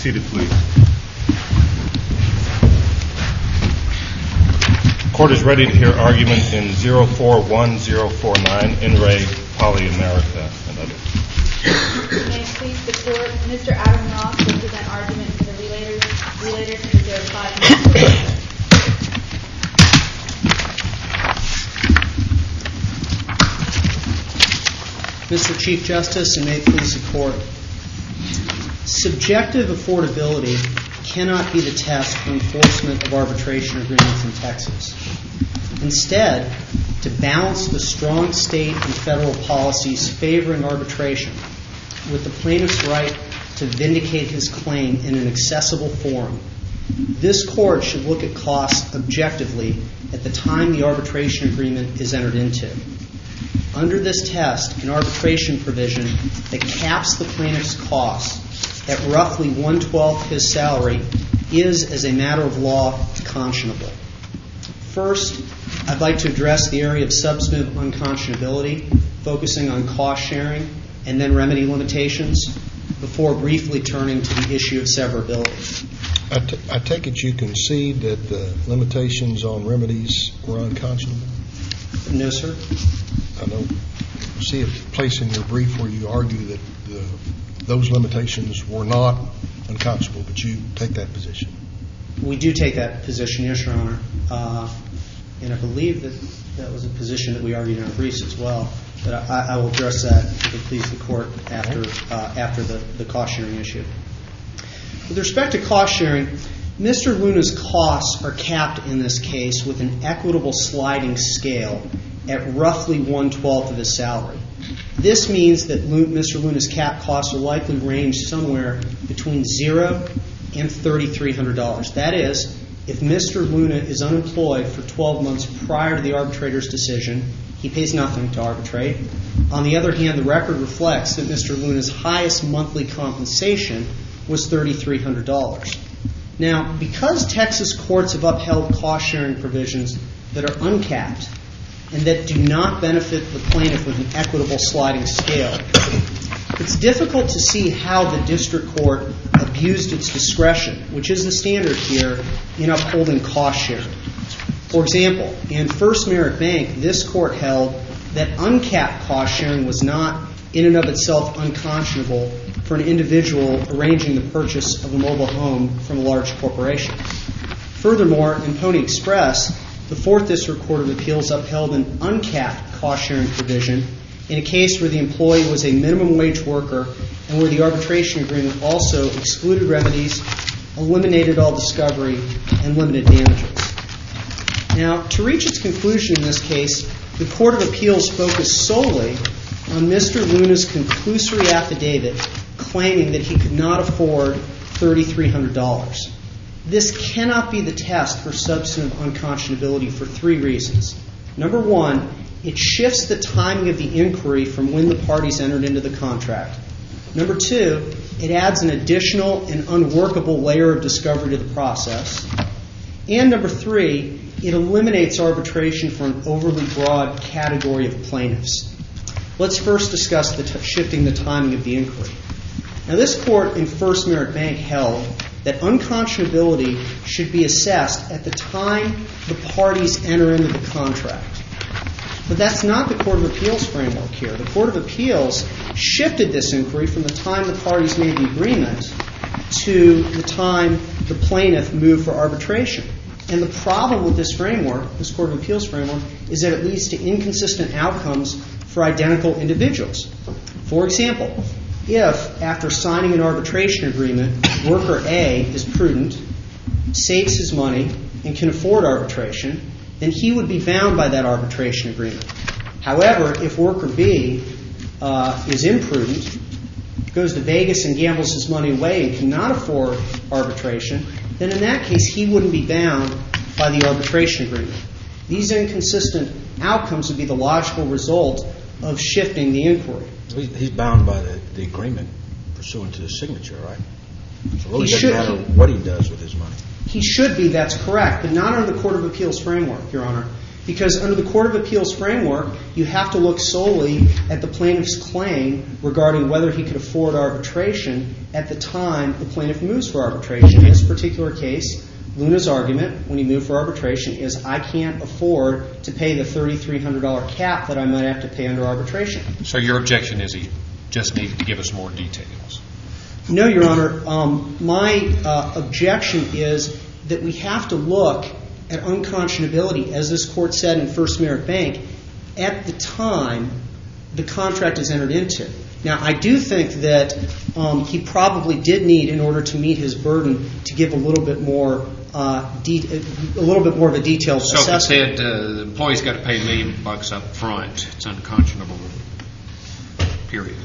seated, please. Court is ready to hear argument in 041049, In Re Poly America and others. May it please the Court, Mr. Adam Ross will present argument for the relators to reserve 5 minutes. Mr. Chief Justice, and may it please the Court, subjective affordability cannot be the test for enforcement of arbitration agreements in Texas. Instead, to balance the strong state and federal policies favoring arbitration with the plaintiff's right to vindicate his claim in an accessible forum, this Court should look at costs objectively at the time the arbitration agreement is entered into. Under this test, an arbitration provision that caps the plaintiff's costs at roughly 1/12 his salary is, as a matter of law, conscionable. First, I'd like to address the area of substantive unconscionability, focusing on cost sharing and then remedy limitations, before briefly turning to the issue of severability. I take it you concede that the limitations on remedies were unconscionable? No, sir. I don't see a place in your brief where you argue that those limitations were not unconscionable, but you take that position. We do take that position, yes, Your Honor. And I believe that was a position that we argued in our briefs as well. But I will address that, if it please the Court, after the cost sharing issue. With respect to cost sharing, Mr. Luna's costs are capped in this case with an equitable sliding scale at roughly 1/12 of his salary. This means that Mr. Luna's cap costs will likely range somewhere between $0 and $3,300. That is, if Mr. Luna is unemployed for 12 months prior to the arbitrator's decision, he pays nothing to arbitrate. On the other hand, the record reflects that Mr. Luna's highest monthly compensation was $3,300. Now, because Texas courts have upheld cost-sharing provisions that are uncapped and that do not benefit the plaintiff with an equitable sliding scale, it's difficult to see how the district court abused its discretion, which is the standard here, in upholding cost sharing. For example, in First Merit Bank, this court held that uncapped cost sharing was not in and of itself unconscionable for an individual arranging the purchase of a mobile home from a large corporation. Furthermore, in Pony Express, the Fourth District Court of Appeals upheld an uncapped cost-sharing provision in a case where the employee was a minimum wage worker and where the arbitration agreement also excluded remedies, eliminated all discovery, and limited damages. Now, to reach its conclusion in this case, the Court of Appeals focused solely on Mr. Luna's conclusory affidavit claiming that he could not afford $3,300. This cannot be the test for substantive unconscionability for 3 reasons. Number one, it shifts the timing of the inquiry from when the parties entered into the contract. Number two, it adds an additional and unworkable layer of discovery to the process. And number three, it eliminates arbitration for an overly broad category of plaintiffs. Let's first discuss shifting the timing of the inquiry. Now, this court in First Merit Bank held that unconscionability should be assessed at the time the parties enter into the contract. But that's not the Court of Appeals framework here. The Court of Appeals shifted this inquiry from the time the parties made the agreement to the time the plaintiff moved for arbitration. And the problem with this framework, this Court of Appeals framework, is that it leads to inconsistent outcomes for identical individuals. For example, if, after signing an arbitration agreement, worker A is prudent, saves his money, and can afford arbitration, then he would be bound by that arbitration agreement. However, if worker B is imprudent, goes to Vegas and gambles his money away and cannot afford arbitration, then in that case he wouldn't be bound by the arbitration agreement. These inconsistent outcomes would be the logical result of shifting the inquiry. He's bound by the agreement pursuant to the signature, right? So it really doesn't matter what he does with his money. He should be, that's correct, but not under the Court of Appeals framework, Your Honor. Because under the Court of Appeals framework, you have to look solely at the plaintiff's claim regarding whether he could afford arbitration at the time the plaintiff moves for arbitration. In this particular case, Luna's argument when he moved for arbitration is, I can't afford to pay the $3,300 cap that I might have to pay under arbitration. So your objection is he just needed to give us more details? No, Your Honor. My objection is that we have to look at unconscionability, as this Court said in First Merit Bank, at the time the contract is entered into. Now, I do think that he probably did need, in order to meet his burden, to give a little bit more of a detailed assessment. So if it said the employee's got to pay $1 million up front, it's unconscionable, period.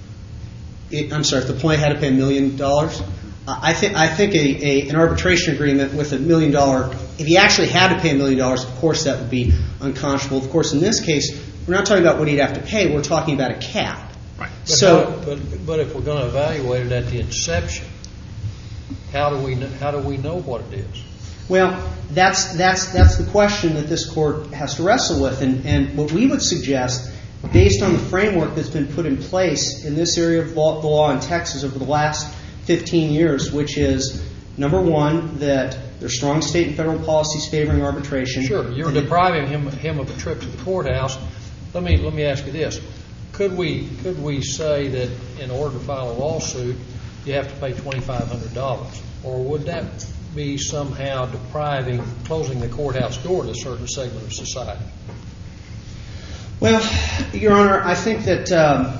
I'm sorry, if the employee had to pay $1 million? I think an arbitration agreement with $1 million, if he actually had to pay $1 million, of course that would be unconscionable. Of course, in this case, we're not talking about what he'd have to pay. We're talking about a cap. Right. But if we're going to evaluate it at the inception, how do we know what it is? Well, that's the question that this Court has to wrestle with. And what we would suggest, based on the framework that's been put in place in this area of the law in Texas over the last 15 years, which is, number one, that there's strong state and federal policies favoring arbitration. Sure. You're depriving him of a trip to the courthouse. Let me ask you this. Could we say that in order to file a lawsuit, you have to pay $2,500? Or would that be somehow closing the courthouse door to a certain segment of society? Well, Your Honor, I think that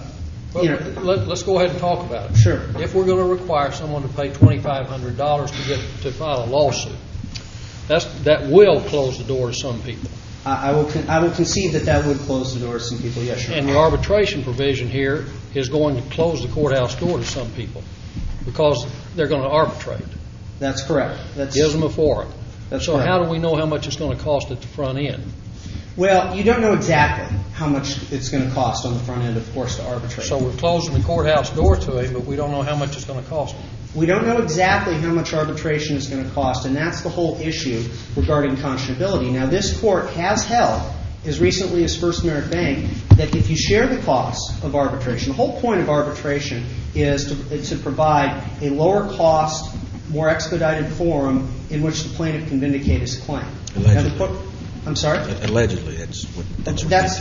let's go ahead and talk about it. Sure. If we're going to require someone to pay $2,500 to file a lawsuit, that will close the door to some people. I will concede that would close the door to some people. Yes, Your Honor. And the arbitration provision here is going to close the courthouse door to some people because they're going to arbitrate. That's correct. Gives them a forum. That's so correct. How do we know how much it's going to cost at the front end? Well, you don't know exactly how much it's going to cost on the front end, of course, to arbitrate. So we're closing the courthouse door to him, but we don't know how much it's going to cost him. We don't know exactly how much arbitration is going to cost, and that's the whole issue regarding conscionability. Now, this Court has held, as recently as First Merit Bank, that if you share the costs of arbitration, the whole point of arbitration is to provide a lower cost, more expedited forum in which the plaintiff can vindicate his claim. Allegedly. I'm sorry? Allegedly, that's what That's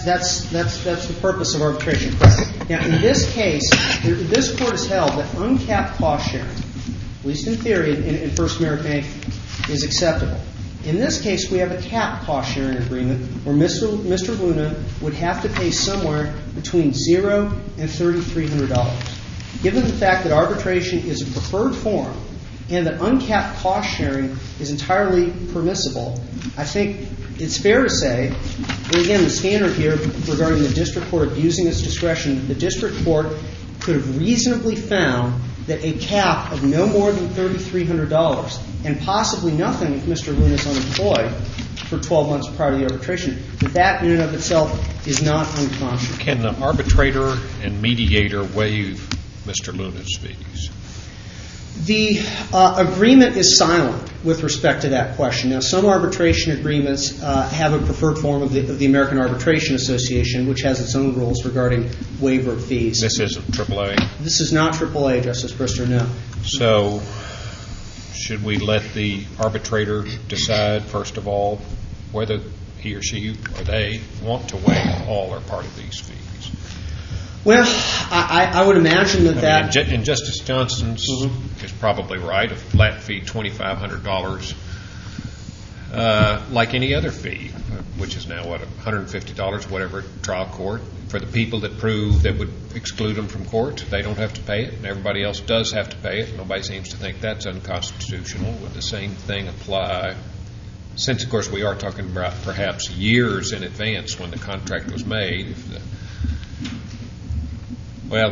the purpose of arbitration. Now, in this case, this Court has held that uncapped cost sharing, at least in theory, in First Merit Bank, is acceptable. In this case, we have a capped cost sharing agreement where Mr. Luna would have to pay somewhere between $0 and $3,300. Given the fact that arbitration is a preferred forum and that uncapped cost sharing is entirely permissible, I think it's fair to say, and again, the standard here regarding the district court abusing its discretion, the district court could have reasonably found that a cap of no more than $3,300 and possibly nothing if Mr. Luna is unemployed for 12 months prior to the arbitration, that in and of itself is not unconscionable. Can the arbitrator and mediator waive Mr. Luna's fees? The agreement is silent with respect to that question. Now, some arbitration agreements have a preferred form of the American Arbitration Association, which has its own rules regarding waiver of fees. This isn't AAA? This is not AAA, Justice Brister, no. So should we let the arbitrator decide, first of all, whether he or she or they want to waive all or part of these fees? Well, I would imagine that And Justice Johnson's is probably right, a flat fee, $2,500, like any other fee, which is now, $150, whatever, trial court. For the people that prove that would exclude them from court, they don't have to pay it, and everybody else does have to pay it. Nobody seems to think that's unconstitutional. Would the same thing apply? Since, of course, we are talking about perhaps years in advance when the contract was made. The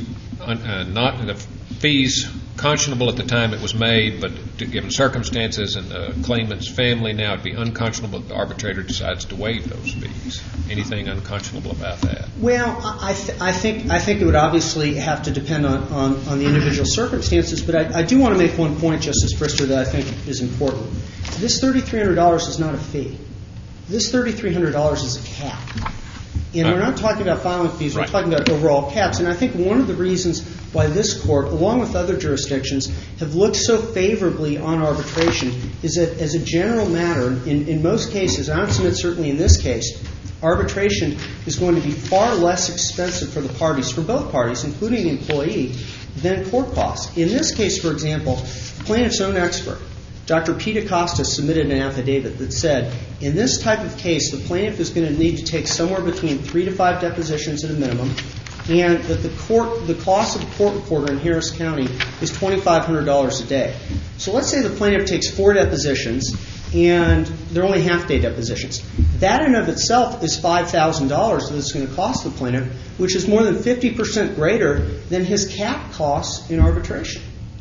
fees conscionable at the time it was made, but given circumstances and the claimant's family, now it'd be unconscionable if the arbitrator decides to waive those fees. Anything unconscionable about that? Well, I think it would obviously have to depend on the individual circumstances, but I do want to make one point, Justice Brister, that I think is important. This $3,300 is not a fee. this $3,300 is a cap. And we're not talking about filing fees, we're Right. talking about overall caps. And I think one of the reasons why this court, along with other jurisdictions, have looked so favorably on arbitration is that as a general matter, in most cases, and I would submit certainly in this case, arbitration is going to be far less expensive for the parties, for both parties, including the employee, than court costs. In this case, for example, the plaintiff's own expert, Dr. Pete Acosta, submitted an affidavit that said, in this type of case, the plaintiff is going to need to take somewhere between 3 to 5 depositions at a minimum, and that the cost of a court reporter in Harris County is $2,500 a day. So let's say the plaintiff takes 4 depositions, and they're only half-day depositions. That in of itself is $5,000 that it's going to cost the plaintiff, which is more than 50% greater than his cap costs in arbitration.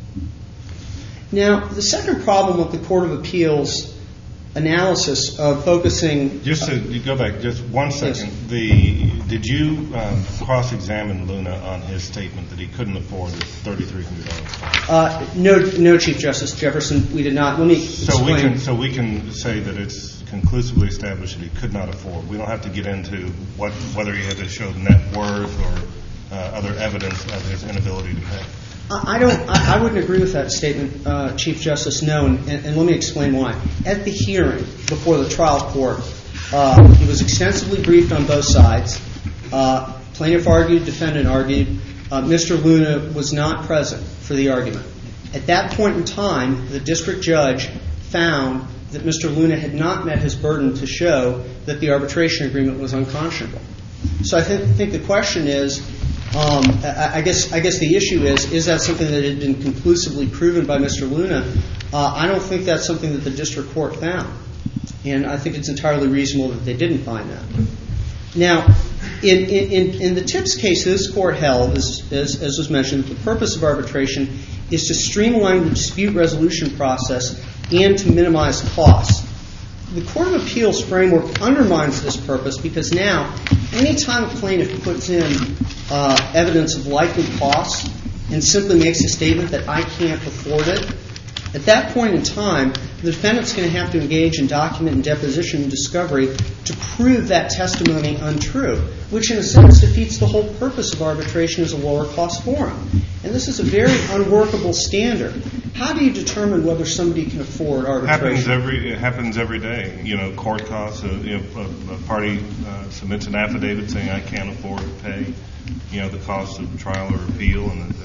Now, the second problem with the Court of Appeals analysis of focusing... Just to go back, just 1 second. Yes. Did you cross-examine Luna on his statement that he couldn't afford the $3,300? No, Chief Justice Jefferson, we did not. Let me explain. So we can say that it's conclusively established that he could not afford. We don't have to get into whether he had to show net worth or other evidence of his inability to pay. I wouldn't agree with that statement, Chief Justice. No, and let me explain why. At the hearing before the trial court, he was extensively briefed on both sides. Plaintiff argued, defendant argued. Mr. Luna was not present for the argument. At that point in time, the district judge found that Mr. Luna had not met his burden to show that the arbitration agreement was unconscionable. So I think the question is, I guess the issue is that something that had been conclusively proven by Mr. Luna? I don't think that's something that the district court found. And I think it's entirely reasonable that they didn't find that. Now, in the Tips case, this court held, as was mentioned, the purpose of arbitration is to streamline the dispute resolution process and to minimize costs. The Court of Appeals framework undermines this purpose because now, any time a plaintiff puts in evidence of likely costs and simply makes a statement that I can't afford it, at that point in time, the defendant's going to have to engage in document and deposition and discovery to prove that testimony untrue, which in a sense defeats the whole purpose of arbitration as a lower cost forum. And this is a very unworkable standard. How do you determine whether somebody can afford arbitration? It happens every day. Court costs. A party submits an affidavit saying I can't afford to pay. The cost of trial or appeal, and the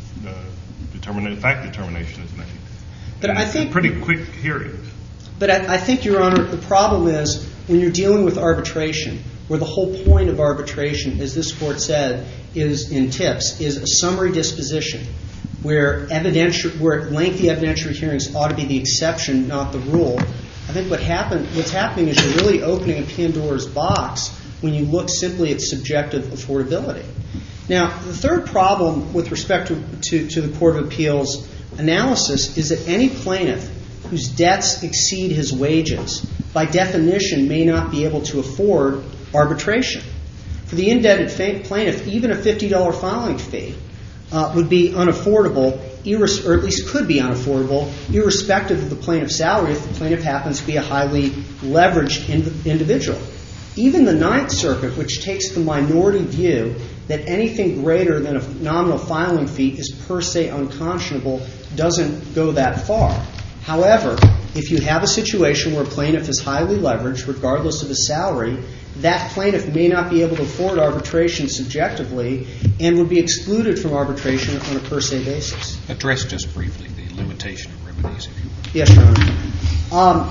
fact determination is made. But I think pretty quick hearings. But I think, Your Honor, the problem is when you're dealing with arbitration, where the whole point of arbitration, as this court said, is in Tips, is a summary disposition, where lengthy evidentiary hearings ought to be the exception, not the rule. I think what's happening is you're really opening a Pandora's box when you look simply at subjective affordability. Now, the third problem with respect to the Court of Appeals analysis is that any plaintiff whose debts exceed his wages, by definition, may not be able to afford arbitration. For the indebted plaintiff, even a $50 filing fee would be unaffordable, or at least could be unaffordable, irrespective of the plaintiff's salary if the plaintiff happens to be a highly leveraged individual. Even the Ninth Circuit, which takes the minority view that anything greater than a nominal filing fee is per se unconscionable, doesn't go that far. However, if you have a situation where a plaintiff is highly leveraged, regardless of his salary, that plaintiff may not be able to afford arbitration subjectively and would be excluded from arbitration on a per se basis. Address just briefly the limitation of remedies, if you will. Yes, Your Honor.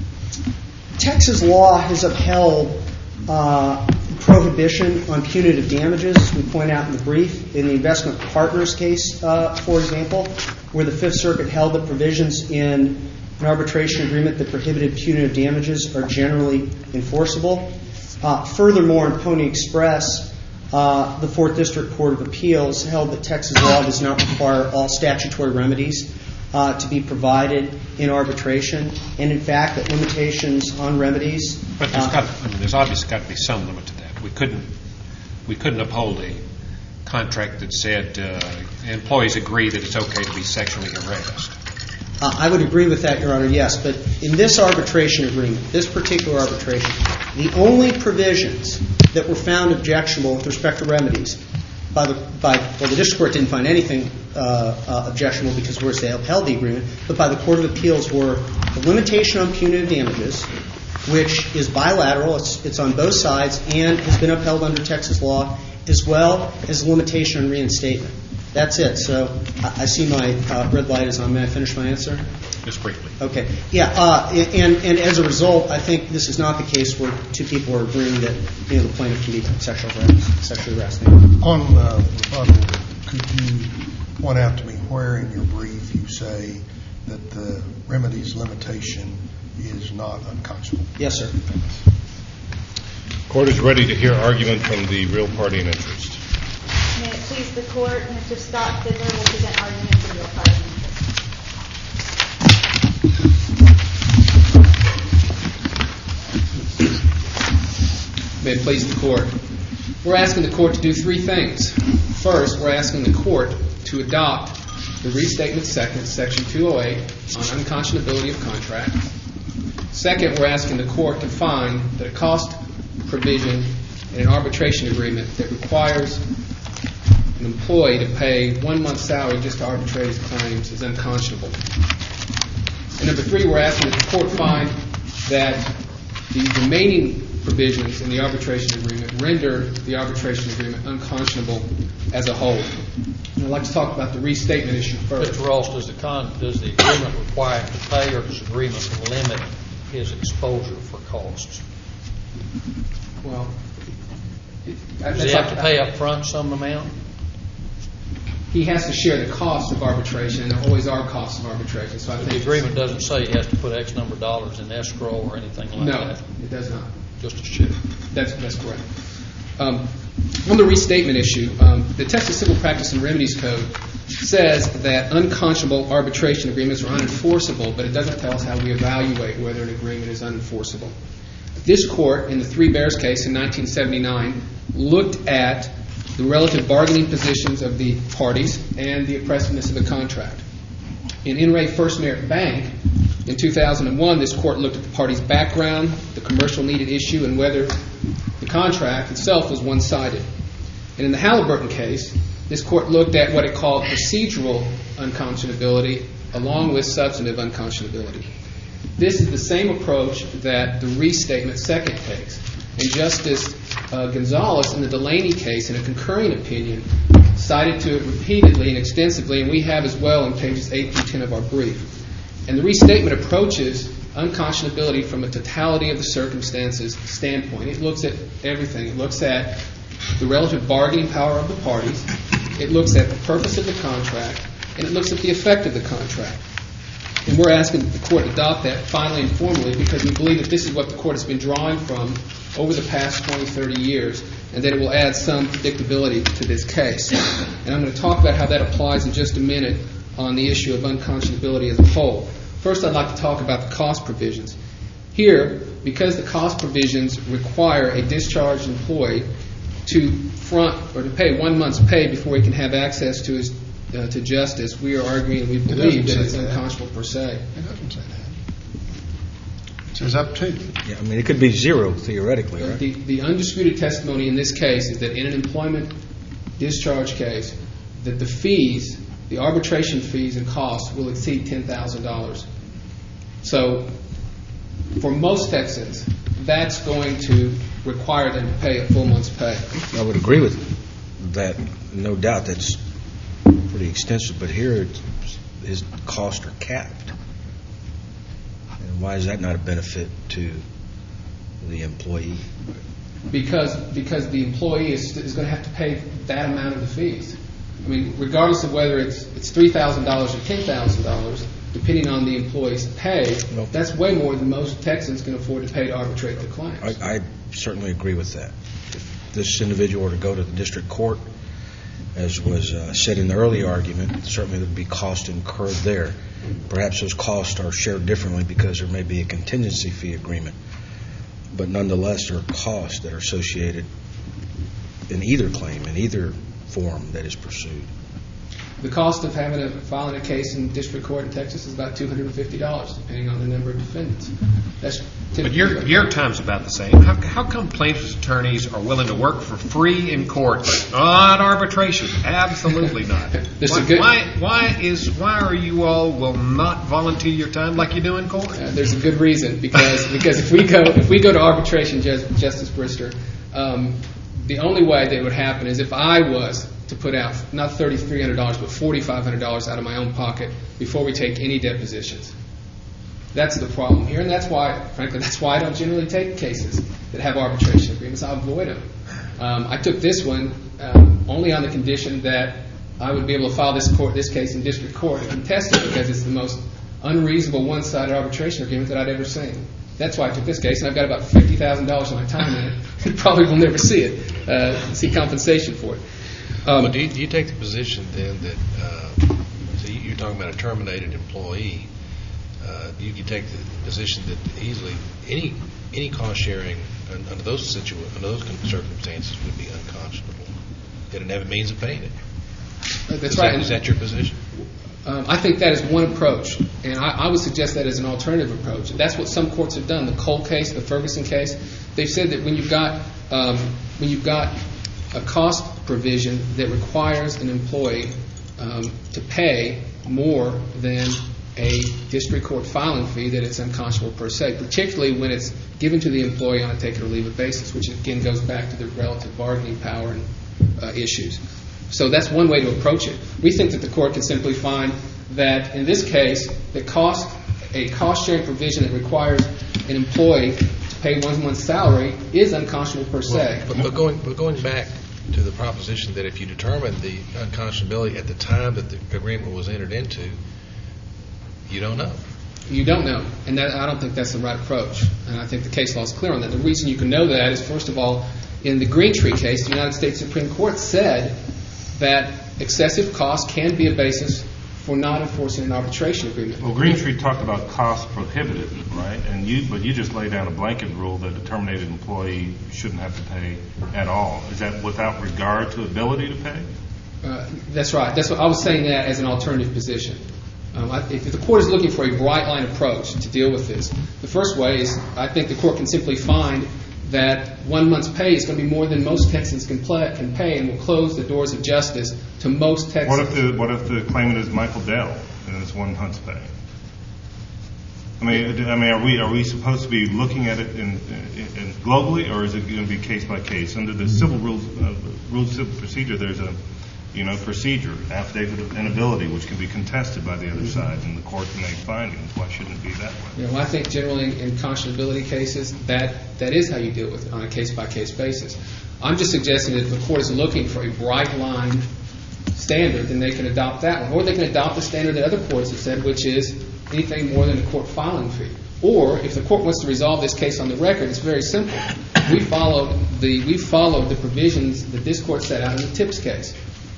Texas law has upheld prohibition on punitive damages, as we point out in the brief. In the Investment Partners case, for example, where the Fifth Circuit held that provisions in an arbitration agreement that prohibited punitive damages are generally enforceable. Furthermore, in Pony Express, the Fourth District Court of Appeals held that Texas law does not require all statutory remedies to be provided in arbitration, and in fact that limitations on remedies. But there's obviously got to be some limit to that. We couldn't uphold a contract that said employees agree that it's okay to be sexually harassed. I would agree with that, Your Honor, yes. But in this arbitration agreement, this particular arbitration, the only provisions that were found objectionable with respect to remedies well, the district court didn't find anything objectionable because, of course, they upheld the agreement, but by the Court of Appeals were the limitation on punitive damages, which is bilateral, it's on both sides, and has been upheld under Texas law, as well as the limitation on reinstatement. That's it. So I see my red light is on. May I finish my answer? Just briefly. Okay. Yeah. And as a result, I think this is not the case where two people are agreeing that the plaintiff can be sexually harassed. On rebuttal, could you point out to me where in your brief you say that the remedies limitation is not unconscionable? Yes, sir. Court is ready to hear argument from the real party in interest. May it please the Court, Mr. Scott Fiddler will present argument for the real party in interest. May it please the Court. We're asking the Court to do three things. First, we're asking the Court to adopt the Restatement Second, Section 208, on unconscionability of contract. Second, we're asking the Court to find that a cost provision in an arbitration agreement that requires an employee to pay 1 month's salary just to arbitrate his claims is unconscionable. And number three, we're asking that the Court find that the remaining provisions in the arbitration agreement render the arbitration agreement unconscionable as a whole. And I'd like to talk about the restatement issue first. Mr. Ross, does the agreement require him to pay, or does the agreement limit his exposure for costs? Well, does he have to pay up front some amount? He has to share the costs of arbitration, and there always are costs of arbitration. So I think the agreement doesn't say he has to put X number of dollars in escrow or anything like that. No, it does not. Just a share. That's correct. On the restatement issue, the Texas Civil Practice and Remedies Code says that unconscionable arbitration agreements are unenforceable, but it doesn't tell us how we evaluate whether an agreement is unenforceable. This Court, in the Three Bears case in 1979, looked at the relative bargaining positions of the parties and the oppressiveness of the contract. In In Re First Merit Bank, in 2001, this Court looked at the parties' background, the commercial need at issue, and whether the contract itself was one-sided. And in the Halliburton case, this Court looked at what it called procedural unconscionability along with substantive unconscionability. This is the same approach that the Restatement Second takes. And Justice Gonzalez, in the Delaney case, in a concurring opinion, cited to it repeatedly and extensively, and we have as well in pages 8 through 10 of our brief. And the restatement approaches unconscionability from a totality of the circumstances standpoint. It looks at everything. It looks at the relative bargaining power of the parties. It looks at the purpose of the contract. And it looks at the effect of the contract. And we're asking that the Court adopt that finally and formally because we believe that this is what the Court has been drawing from over the past 20, 30 years, and that it will add some predictability to this case. And I'm going to talk about how that applies in just a minute on the issue of unconscionability as a whole. First, I'd like to talk about the cost provisions. Here, because the cost provisions require a discharged employee to front or to pay 1 month's pay before he can have access to his to justice, we are arguing and we believe that it's unconscionable per se. It doesn't say that. It says up to. Yeah, I mean, it could be zero theoretically, right? The undisputed testimony in this case is that in an employment discharge case, that the fees, the arbitration fees and costs will exceed $10,000. So for most Texans, that's going to require them to pay a full month's pay. I would agree with that. No doubt that's pretty extensive, but here his costs are capped. And why is that not a benefit to the employee? Because the employee is going to have to pay that amount of the fees. I mean, regardless of whether it's $3,000 or $10,000, depending on the employee's pay, that's way more than most Texans can afford to pay to arbitrate their claims. I certainly agree with that. If this individual were to go to the district court, as was said in the earlier argument, certainly there would be costs incurred there. Perhaps those costs are shared differently because there may be a contingency fee agreement. But nonetheless, there are costs that are associated in either claim, in either form that is pursued. The cost of filing a case in district court in Texas is about $250, depending on the number of defendants. That's But typically your time's about the same. How come plaintiffs' attorneys are willing to work for free in court, but not arbitration? Absolutely not. Why are you all will not volunteer your time like you do in court? There's a good reason, because if we go to arbitration, Justice Brister, the only way that it would happen is if I was to put out not $3,300 but $4,500 out of my own pocket before we take any depositions. That's the problem here, and that's why I don't generally take cases that have arbitration agreements. I avoid them. I took this one only on the condition that I would be able to file this case in district court and contest it, because it's the most unreasonable one-sided arbitration agreement that I'd ever seen. That's why I took this case, and I've got about $50,000 of my time in it. And probably will never see it, see compensation for it. But do you take the position then that, so you're talking about a terminated employee, you take the position that easily any cost sharing under those circumstances would be unconscionable? They didn't have a means of paying it. That's right. Is that your position? I think that is one approach, and I would suggest that as an alternative approach. That's what some courts have done. The Cole case, the Ferguson case, they've said that when you've got a cost provision that requires an employee to pay more than a district court filing fee, that it's unconscionable per se, particularly when it's given to the employee on a take-it-or-leave-it basis, which again goes back to the relative bargaining power and issues. So that's one way to approach it. We think that the court can simply find that in this case, a cost-sharing provision that requires an employee to pay 1 month's salary is unconscionable per se. But going back to the proposition that if you determine the unconscionability at the time that the agreement was entered into, you don't know. You don't know, and I don't think that's the right approach. And I think the case law is clear on that. The reason you can know that is, first of all, in the Greentree case, the United States Supreme Court said that excessive cost can be a basis for not enforcing an arbitration agreement. Well, Greentree talked about cost prohibitive, right? But you just laid down a blanket rule that a terminated employee shouldn't have to pay at all. Is that without regard to ability to pay? That's right. That's what I was saying, that as an alternative position. If the court is looking for a bright line approach to deal with this, the first way is I think the court can simply find that 1 month's pay is going to be more than most Texans can pay, and will close the doors of justice to most Texans. What if the claimant is Michael Dell and it's 1 month's pay? I mean, are we supposed to be looking at it in globally, or is it going to be case by case? Under the civil rules of civil procedure, there's a procedure, affidavit of inability, which can be contested by the other side, and the court can make findings. Why shouldn't it be that way? Well, I think generally in conscionability cases, that is how you deal with it on a case-by-case basis. I'm just suggesting that if the court is looking for a bright line standard, then they can adopt that one. Or they can adopt the standard that other courts have said, which is anything more than a court filing fee. Or if the court wants to resolve this case on the record, it's very simple. We followed the provisions that this court set out in the Tips case.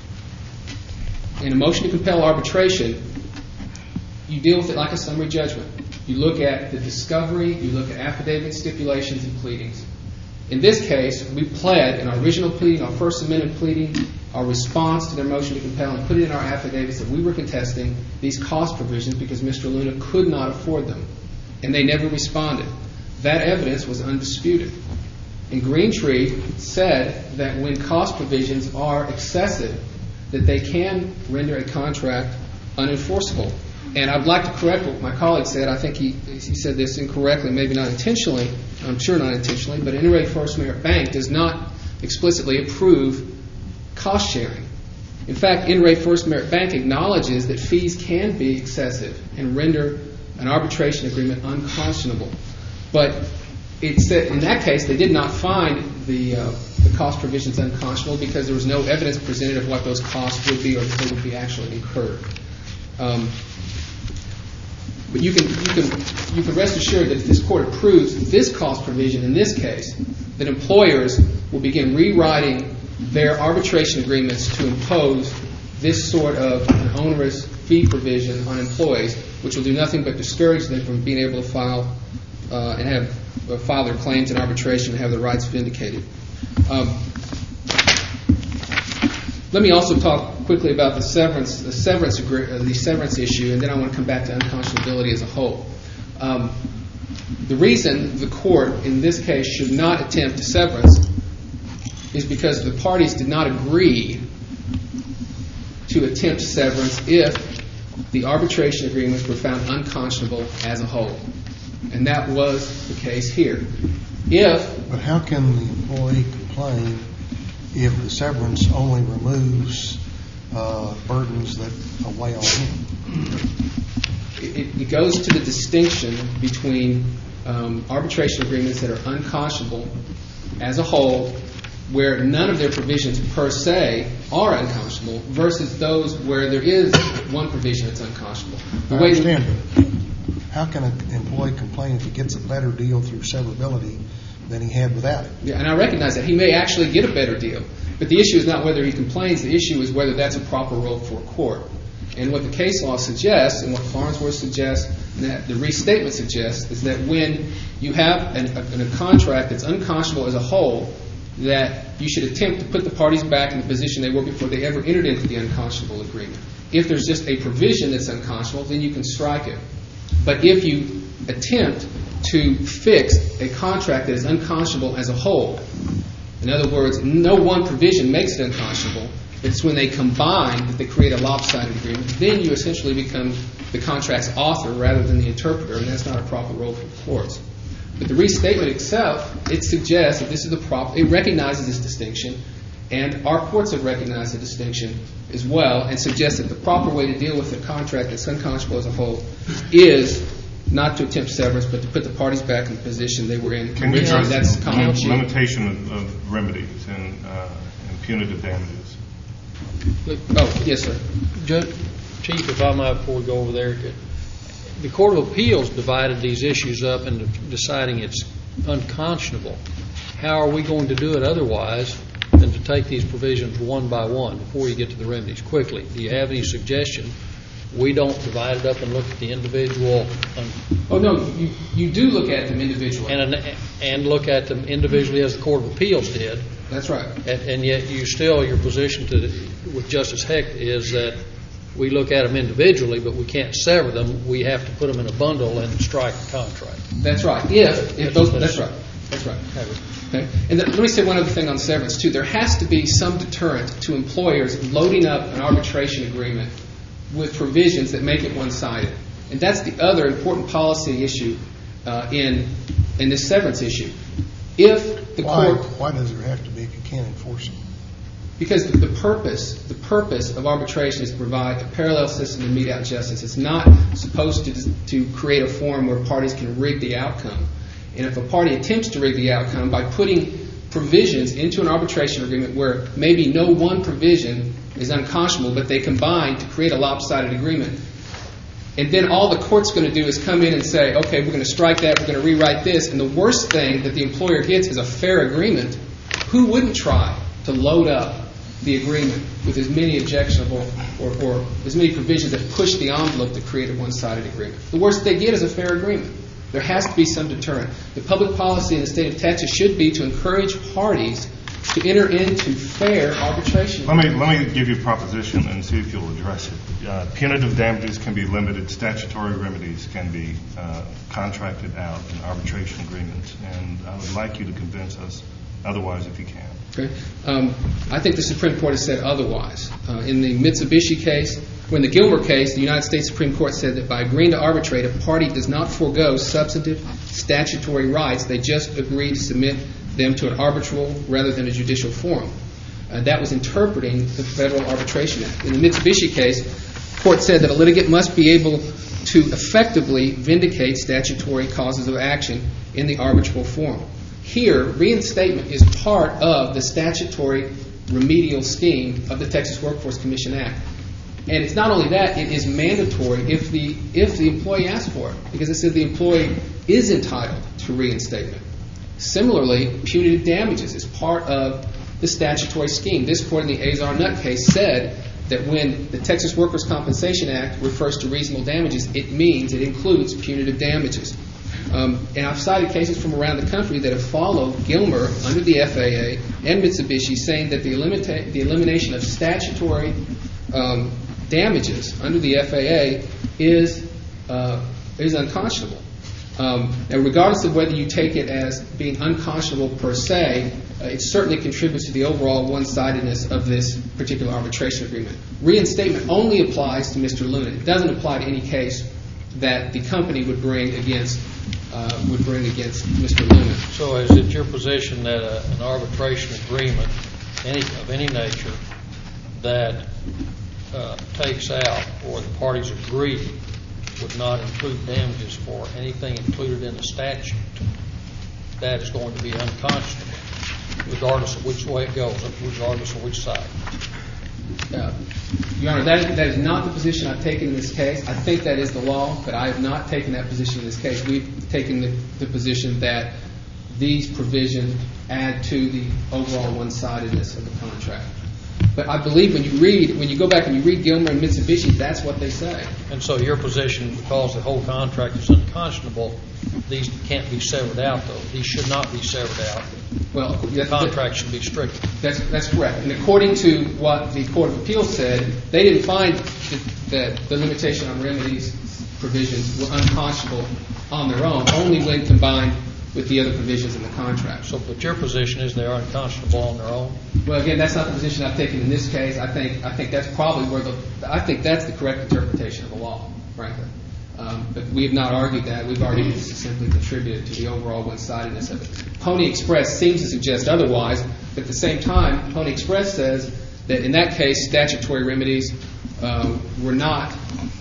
In a motion to compel arbitration, you deal with it like a summary judgment. You look at the discovery, you look at affidavits, stipulations, and pleadings. In this case, we pled in our original pleading, our First Amendment pleading, our response to their motion to compel, and put it in our affidavits that we were contesting these cost provisions because Mr. Luna could not afford them. And they never responded. That evidence was undisputed. And Greentree said that when cost provisions are excessive, that they can render a contract unenforceable. And I'd like to correct what my colleague said. I think he said this incorrectly, maybe not intentionally. I'm sure not intentionally. But In re First Merit Bank does not explicitly approve cost sharing. In fact, In re First Merit Bank acknowledges that fees can be excessive and render an arbitration agreement unconscionable. But it said in that case they did not find the cost provisions unconscionable because there was no evidence presented of what those costs would be or if they would be actually incurred. But you can rest assured that if this court approves this cost provision in this case, that employers will begin rewriting their arbitration agreements to impose this sort of an onerous fee provision on employees, which will do nothing but discourage them from being able to file their claims in arbitration and have their rights vindicated. Let me also talk quickly about the severance issue, and then I want to come back to unconscionability as a whole. The reason the court in this case should not attempt severance is because the parties did not agree to attempt severance if the arbitration agreements were found unconscionable as a whole. And that was the case here. But how can the employee complain if the severance only removes burdens that weigh on him? It goes to the distinction between arbitration agreements that are unconscionable as a whole, where none of their provisions per se are unconscionable, versus those where there is one provision that's unconscionable. I understand, but how can an employee complain if he gets a better deal through severability than he had without it? Yeah, and I recognize that. He may actually get a better deal. But the issue is not whether he complains. The issue is whether that's a proper role for a court. And what the case law suggests, and what Farnsworth suggests, and that the restatement suggests, is that when you have a contract that's unconscionable as a whole, that you should attempt to put the parties back in the position they were before they ever entered into the unconscionable agreement. If there's just a provision that's unconscionable, then you can strike it. But if you attempt to fix a contract that is unconscionable as a whole, in other words, no one provision makes it unconscionable, it's when they combine that they create a lopsided agreement, then you essentially become the contract's author rather than the interpreter, and that's not a proper role for the courts. But the restatement itself, it suggests that this is it recognizes this distinction, and our courts have recognized the distinction as well, and suggest that the proper way to deal with a contract that's unconscionable as a whole is not to attempt severance, but to put the parties back in the position they were in. Can you address that's the limitation of remedies and punitive damages? Oh, yes, sir. Chief, if I might, before we go over there, the Court of Appeals divided these issues up into deciding it's unconscionable. How are we going to do it otherwise than to take these provisions one by one before you get to the remedies quickly? Do you have any suggestion? We don't divide it up and look at the individual. Oh, no, you do look at them individually. And look at them individually as the Court of Appeals did. That's right. And yet your position with Justice Hecht is that we look at them individually, but we can't sever them. We have to put them in a bundle and strike the contract. That's right. That's right. That's right. Okay. And let me say one other thing on severance, too. There has to be some deterrent to employers loading up an arbitration agreement with provisions that make it one-sided. And that's the other important policy issue in this severance issue. If the court... Why does there have to be if you can't enforce it? Because the purpose of arbitration is to provide a parallel system to mete out justice. It's not supposed to create a forum where parties can rig the outcome. And if a party attempts to rig the outcome by putting provisions into an arbitration agreement where maybe no one provision is unconscionable, but they combine to create a lopsided agreement, and then all the court's going to do is come in and say, okay, we're going to strike that, we're going to rewrite this, and the worst thing that the employer gets is a fair agreement, who wouldn't try to load up the agreement with as many objectionable or as many provisions that push the envelope to create a one-sided agreement? The worst they get is a fair agreement. There has to be some deterrent. The public policy in the state of Texas should be to encourage parties to enter into fair arbitration. Let me give you a proposition and see if you'll address it. Punitive damages can be limited. Statutory remedies can be contracted out in arbitration agreements. And I would like you to convince us otherwise if you can. Okay. I think the Supreme Court has said otherwise. In the Mitsubishi case, or in the Gilmer case, the United States Supreme Court said that by agreeing to arbitrate, a party does not forego substantive statutory rights. They just agree to submit them to an arbitral rather than a judicial forum. That was interpreting the Federal Arbitration Act. In the Mitsubishi case, the court said that a litigant must be able to effectively vindicate statutory causes of action in the arbitral forum. Here, reinstatement is part of the statutory remedial scheme of the Texas Workforce Commission Act. And it's not only that, it is mandatory if the employee asks for it, because it says the employee is entitled to reinstatement. Similarly, punitive damages is part of the statutory scheme. This court in the Azar Nutt case said that when the Texas Workers' Compensation Act refers to reasonable damages, it includes punitive damages. And I've cited cases from around the country that have followed Gilmer under the FAA and Mitsubishi, saying that the elimination of statutory damages under the FAA is unconscionable. And regardless of whether you take it as being unconscionable per se, it certainly contributes to the overall one-sidedness of this particular arbitration agreement. Reinstatement only applies to Mr. Luna. It doesn't apply to any case that the company would bring against Mr. Luna. So is it your position that an arbitration agreement of any nature that takes out, or the parties agree, would not include damages for anything included in the statute, that is going to be unconscionable, regardless of which way it goes, regardless of which side? Your Honor, that is not the position I've taken in this case. I think that is the law, but I have not taken that position in this case. We've taken the position that these provisions add to the overall one-sidedness of the contract. But I believe when you go back and you read Gilmer and Mitsubishi, that's what they say. And so your position, because the whole contract is unconscionable, these can't be severed out, though. These should not be severed out. Well, the contract should be strict. That's correct. And according to what the Court of Appeals said, they didn't find that the limitation on remedies provisions were unconscionable on their own, only when combined with the other provisions in the contract. So, but your position is they are unconscionable on their own? Well, again, that's not the position I've taken in this case. I think that's probably I think that's the correct interpretation of the law, frankly. But we have not argued that. We've argued it's simply contributed to the overall one-sidedness of it. Pony Express seems to suggest otherwise, but at the same time, Pony Express says that in that case, statutory remedies were not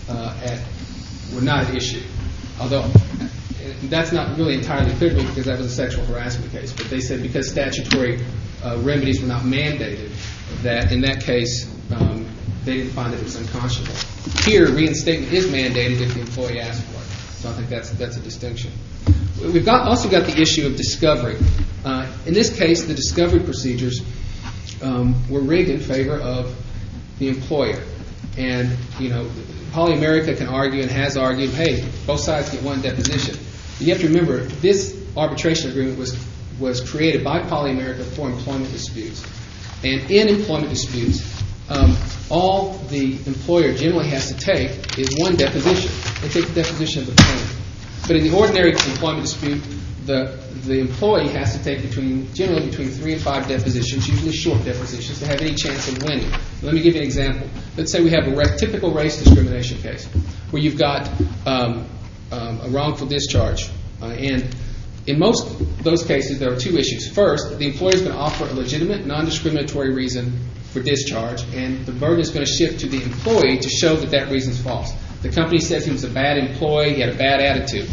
at issue. Although that's not really entirely clear to me because that was a sexual harassment case. But they said because statutory remedies were not mandated, that in that case they didn't find that it was unconscionable. Here, reinstatement is mandated if the employee asks for it. So I think that's a distinction. We've also got the issue of discovery. In this case, the discovery procedures were rigged in favor of the employer. And, Poly America can argue and has argued, hey, both sides get one deposition. You have to remember, this arbitration agreement was created by Poly America for employment disputes. And in employment disputes, all the employer generally has to take is one deposition. They take the deposition of the plaintiff. But in the ordinary employment dispute, the employee has to take generally between 3 and 5 depositions, usually short depositions, to have any chance of winning. Let me give you an example. Let's say we have a typical race discrimination case where you've got a wrongful discharge. And in most of those cases, there are 2 issues. First, the employer is going to offer a legitimate, non-discriminatory reason for discharge, and the burden is going to shift to the employee to show that that reason is false. The company says he was a bad employee, he had a bad attitude.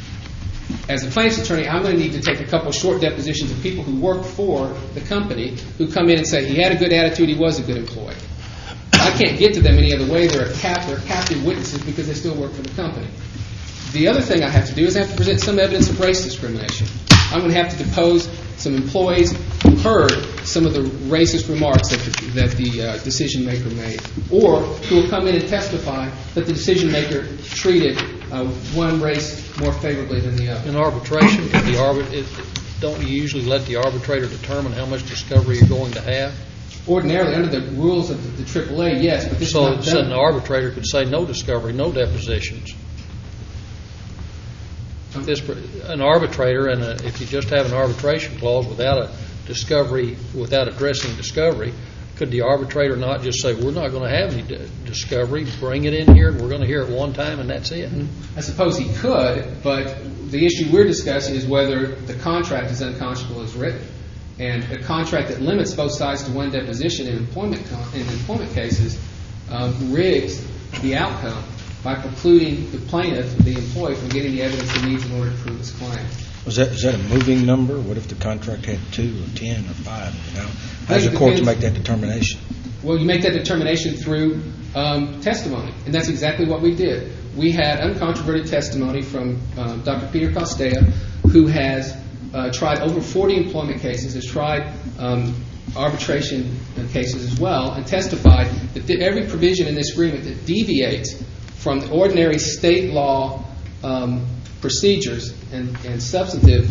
As a plaintiff's attorney, I'm going to need to take a couple short depositions of people who work for the company who come in and say he had a good attitude, he was a good employee. I can't get to them any other way. They're captive witnesses because they still work for the company. The other thing I have to do is I have to present some evidence of race discrimination. I'm going to have to depose some employees who heard some of the racist remarks that the decision maker made, or who will come in and testify that the decision maker treated one race more favorably than the other. In arbitration, don't you usually let the arbitrator determine how much discovery you're going to have? Ordinarily, under the rules of the AAA, yes. But this so is not done. An arbitrator could say no discovery, no depositions. An arbitrator, and if you just have an arbitration clause without a discovery, without addressing discovery, could the arbitrator not just say, we're not going to have any discovery, bring it in here, and we're going to hear it one time, and that's it? I suppose he could, but the issue we're discussing is whether the contract is unconscionable as written. And a contract that limits both sides to one deposition in employment cases rigs the outcome by precluding the plaintiff, the employee, from getting the evidence he needs in order to prove his claim. Is that a moving number? What if the contract had 2 or 10 or 5? How does the court make that determination? Well, you make that determination through testimony, and that's exactly what we did. We had uncontroverted testimony from Dr. Peter Costea, who has tried over 40 employment cases, has tried arbitration cases as well, and testified that every provision in this agreement that deviates from the ordinary state law procedures and substantive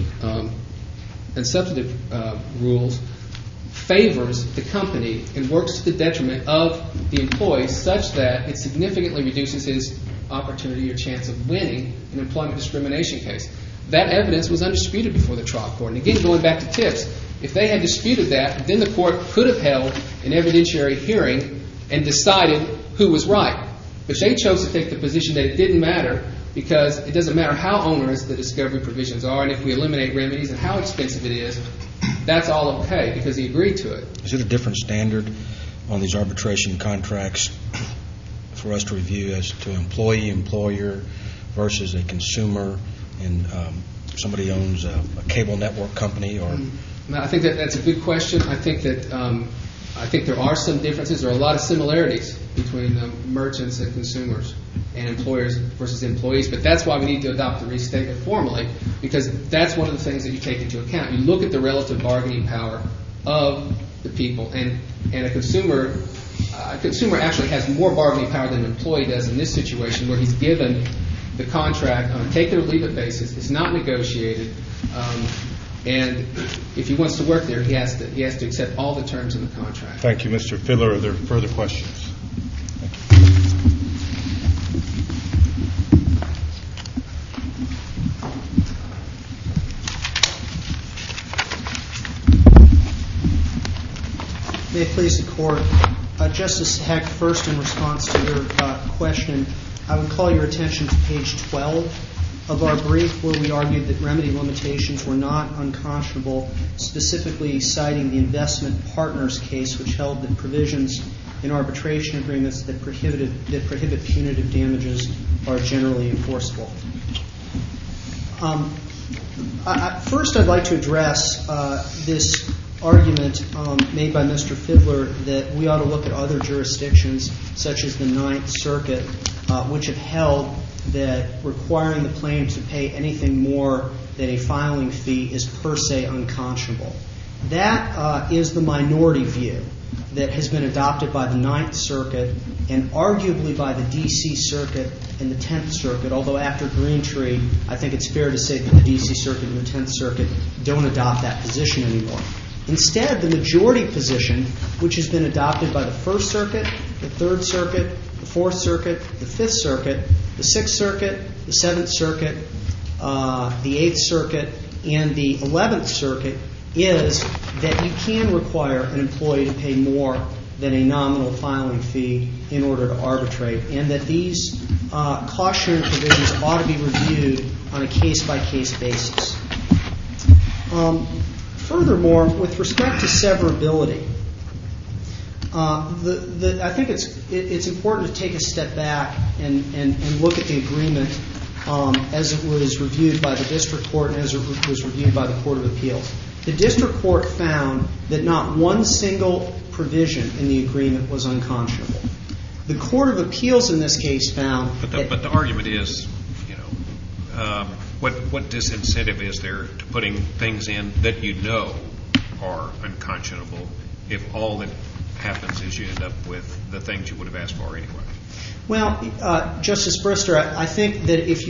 rules favors the company and works to the detriment of the employee such that it significantly reduces his opportunity or chance of winning an employment discrimination case. That evidence was undisputed before the trial court. And again, going back to Tips, if they had disputed that, then the court could have held an evidentiary hearing and decided who was right. But they chose to take the position that it didn't matter because it doesn't matter how onerous the discovery provisions are, and if we eliminate remedies and how expensive it is, that's all okay because he agreed to it. Is it a different standard on these arbitration contracts for us to review as to employee, employer versus a consumer and somebody owns a cable network company? Or No, I think that's a good question. I think there are some differences. There are a lot of similarities between merchants and consumers and employers versus employees. But that's why we need to adopt the restatement formally, because that's one of the things that you take into account. You look at the relative bargaining power of the people, and a consumer actually has more bargaining power than an employee does in this situation, where he's given the contract on a take-it-or-leave-it basis. It's not negotiated. And if he wants to work there, he has to accept all the terms of the contract. Thank you, Mr. Fiddler. Are there further questions? May it please the Court. Justice Heck, first in response to your question, I would call your attention to page 12 of our brief, where we argued that remedy limitations were not unconscionable, specifically citing the Investment Partners case, which held that provisions in arbitration agreements that prohibit punitive damages are generally enforceable. First, I'd like to address this argument made by Mr. Fiddler that we ought to look at other jurisdictions, such as the Ninth Circuit, which have held that requiring the plaintiff to pay anything more than a filing fee is per se unconscionable. That is the minority view that has been adopted by the Ninth Circuit and arguably by the D.C. Circuit and the Tenth Circuit, although after Greentree, I think it's fair to say that the D.C. Circuit and the Tenth Circuit don't adopt that position anymore. Instead, the majority position, which has been adopted by the First Circuit, the Third Circuit, the Fourth Circuit, the Fifth Circuit, the Sixth Circuit, the Seventh Circuit, the Eighth Circuit, and the 11th Circuit, is that you can require an employee to pay more than a nominal filing fee in order to arbitrate, and that these cost-sharing provisions ought to be reviewed on a case-by-case basis. Furthermore, with respect to severability, I think it's important to take a step back and look at the agreement as it was reviewed by the district court and as it was reviewed by the Court of Appeals. The district court found that not one single provision in the agreement was unconscionable. The Court of Appeals in this case found But the argument is, what disincentive is there to putting things in that you know are unconscionable if all that happens is you end up with the things you would have asked for anyway? Well, Justice Brister, I think that if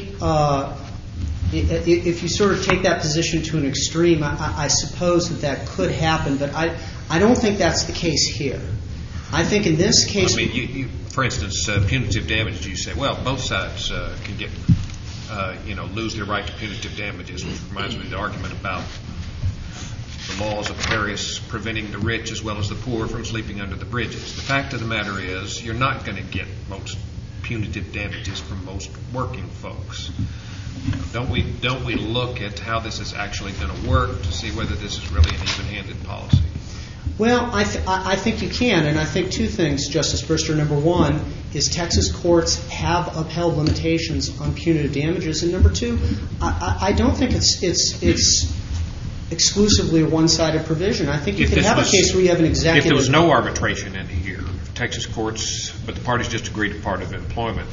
you sort of take that position to an extreme, I suppose that could happen, but I don't think that's the case here. I think in this case... I mean, for instance, punitive damages, you say, well, both sides can get, lose their right to punitive damages, which reminds me of the argument about the laws of Paris preventing the rich as well as the poor from sleeping under the bridges. The fact of the matter is you're not going to get most punitive damages from most working folks. Don't we look at how this is actually going to work to see whether this is really an even-handed policy? Well, I think you can, and I think two things, Justice Brister. Number one is Texas courts have upheld limitations on punitive damages, and number two, I don't think it's exclusively a one-sided provision. I think you can have a case where you have an executive... If there was no arbitration in here, Texas courts, but the parties just agreed to part of employment,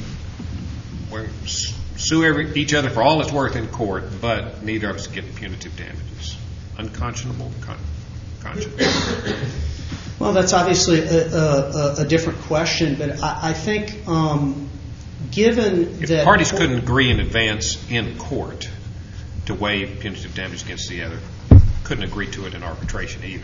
sue each other for all it's worth in court, but neither of us get punitive damages. Unconscionable? Conscionable? Well, that's obviously a different question, but I think Given If that parties couldn't agree in advance in court to waive punitive damage against the other, couldn't agree to it in arbitration either.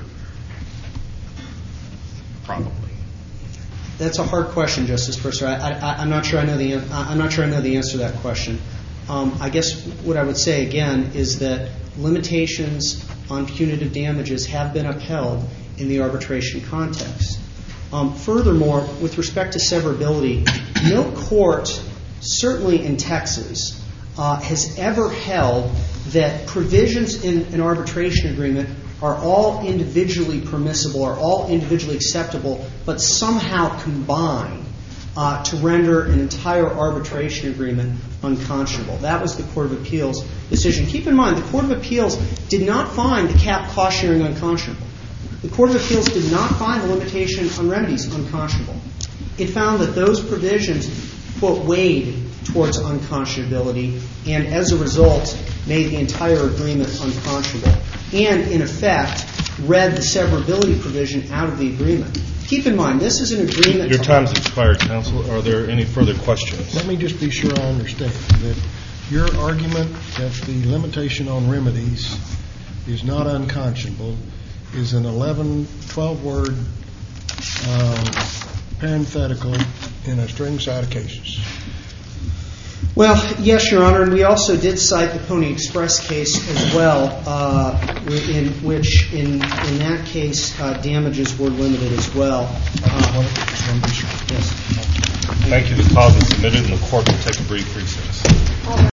Probably. That's a hard question, Justice Purser. I'm not sure I know the answer to that question. I guess what I would say again is that limitations on punitive damages have been upheld in the arbitration context. Furthermore, with respect to severability, no court, certainly in Texas, has ever held that provisions in an arbitration agreement are all individually permissible, are all individually acceptable, but somehow combine to render an entire arbitration agreement unconscionable. That was the Court of Appeals decision. Keep in mind, the Court of Appeals did not find the cap cost sharing unconscionable. The Court of Appeals did not find the limitation on remedies unconscionable. It found that those provisions, quote, weighed towards unconscionability and, as a result, made the entire agreement unconscionable and, in effect, read the severability provision out of the agreement. Keep in mind, this is an agreement. Your time's expired, counsel. Are there any further questions? Let me just be sure I understand that your argument that the limitation on remedies is not unconscionable is an 12-word parenthetical in a string side of cases. Well, yes, Your Honor, and we also did cite the Pony Express case as well, in which, in that case, damages were limited as well. Yes. Thank you. The cause is submitted, and the court will take a brief recess.